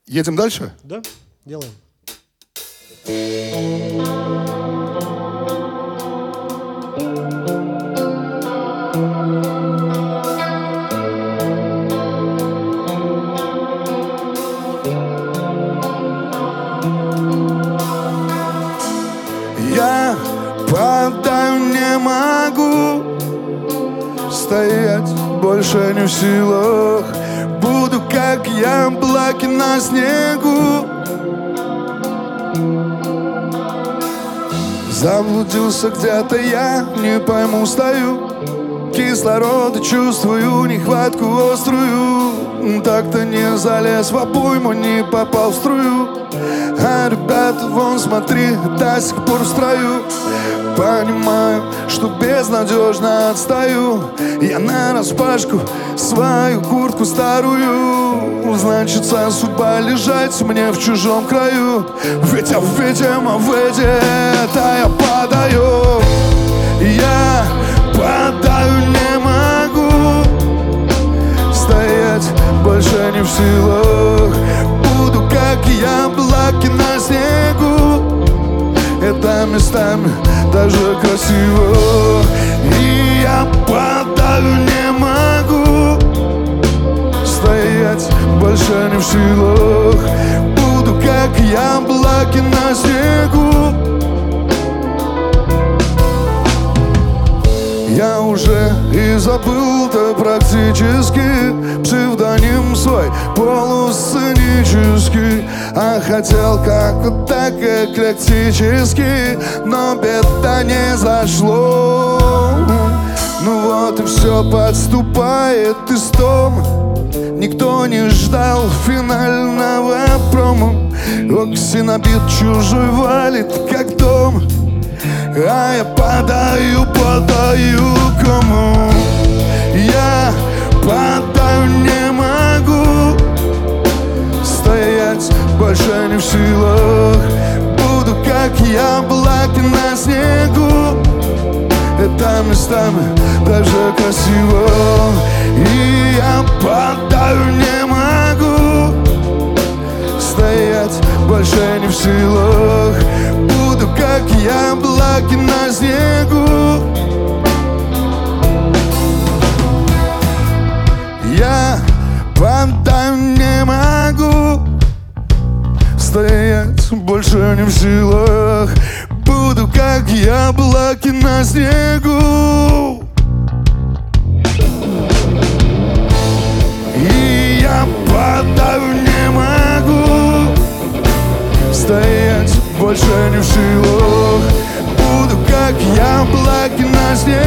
Едем дальше? Да, делаем. Я падаю, не могу стоять, больше не в силах. Буду как яблоки на снегу. Заблудился где-то я, не пойму, стою. Кислорода чувствую, нехватку острую. Так-то не залез в обойму, не попал в струю. А ребята, вон смотри, до сих пор в строю. Понимаю, что безнадежно отстаю. Я нараспашку свою куртку старую. Значится, судьба лежать мне в чужом краю. Ведь я, видимо, в это я падаю. Я падаю, не могу стоять, больше не в силах. Буду как яблоки на снегу. Это местами даже красиво. И я падаю, не могу стоять, больше не в силах. Буду как яблоки на снегу. Я уже и забыл-то практически псевдоним свой полусценический. А хотел как-то так эклектически, но беда не зашло. Ну вот и все подступает истом. Никто не ждал финального промо. Оксинобит чужой валит как дом. А я падаю кому? Я падаю, не могу стоять, больше не в силах. Буду как яблоки на снегу. Это местами даже красиво. И я падаю, не могу стоять, больше не в силах. Буду как яблоки на снегу. Я падаю, не могу стоять, больше не в силах. Буду как яблоки на снегу. И я падаю, не могу стоять, больше не в силах. Буду как яблоки на снегу.